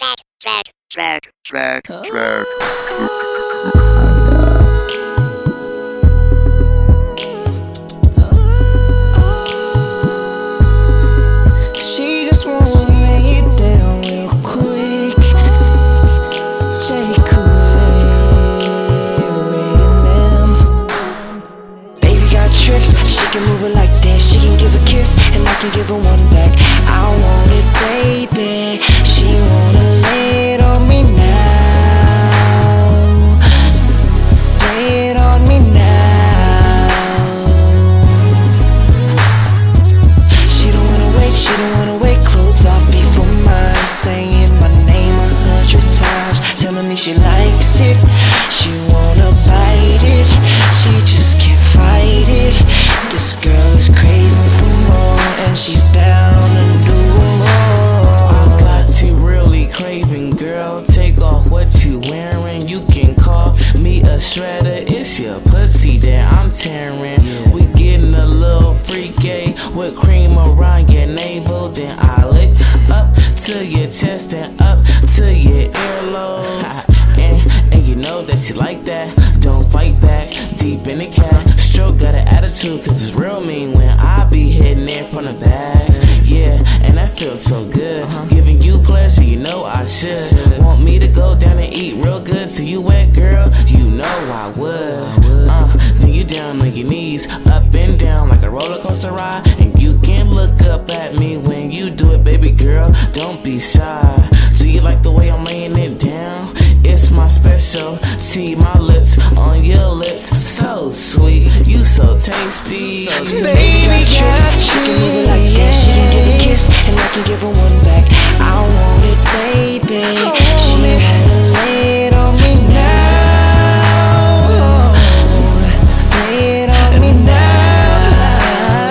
She just wanna lay it down real quick. J. Kool-Aid, baby got tricks, she can move it like that. She can give a kiss and I can give her one back. I want it, baby. She wanna lay it on me now. Lay it on me now. She don't wanna wait, clothes off before mine, saying my name 100 times, telling me she likes it. She wanna bite it, she just can't fight it. This girl is craving for more, and she's down to do more. I got you really craving, girl. Take off what you wearing. You can call me a shredder. It's your pussy that I'm tearing. We getting a little freaky with cream around your navel. Then I lick up to your chest and up to your earlobe. And you know that you like that. Don't fight back, deep in the cat. Stroke got an attitude, cause it's real mean when I be hitting it from the back. Yeah, and that feels so good. Giving you pleasure, you know I should. Want me to go down and eat real good till you wet, girl? You know I would. Then you down on your knees, up and down like a roller coaster ride. And you can look up at me when you do it, baby girl. Don't be shy. Do you like the way I'm laying it down? It's my specialty, my lips on your lips, so sweet, you so tasty. Baby got tricks, she can move it like that. She can give a kiss and I can give her one back. I want it, baby. She wanna lay it on me now. Lay it on me now.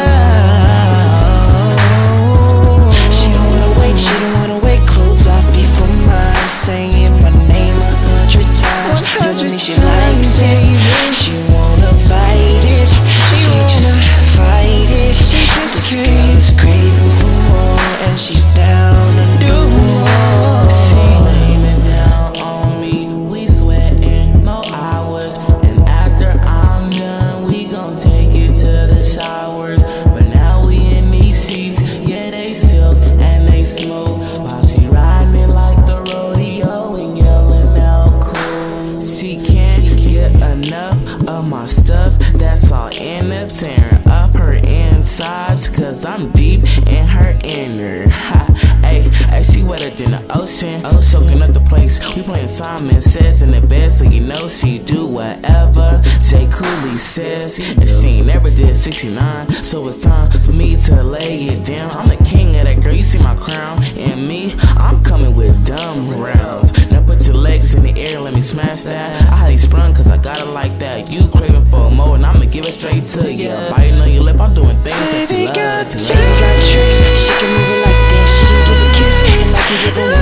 She don't wanna wait, clothes off before mine, saying my name 100 times, telling me she likes it. She wanna bite it, she just can't fight it. This girl is craving for more, and she's down to do more. She laying it down on me, we sweating no hours. And after I'm done, we gon' take it to the showers. But now we in these sheets, yeah they silk and they smooth. While she riding it like the rodeo and yelling out cool. She can't get enough of my stuff, that's all in the tearing up her insides, cause I'm deep in her inner. Ay, she wetter than the ocean, soaking up the place. We playing Simon Says in the bed, so you know she do whatever J. Kool-Aid says. And she ain't never did 69, so it's time for me to lay it down. I'm the king of that girl, you see my crown. And me, I'm coming with dumb rounds. Now put your legs in the air, let me smash that. I highly sprung cause I got it like that. You craving for more and I'ma give it straight to you. Biting on your lip, I'm doing things that you love. Baby got tricks, she can move it like that. She can give a kiss and I can give her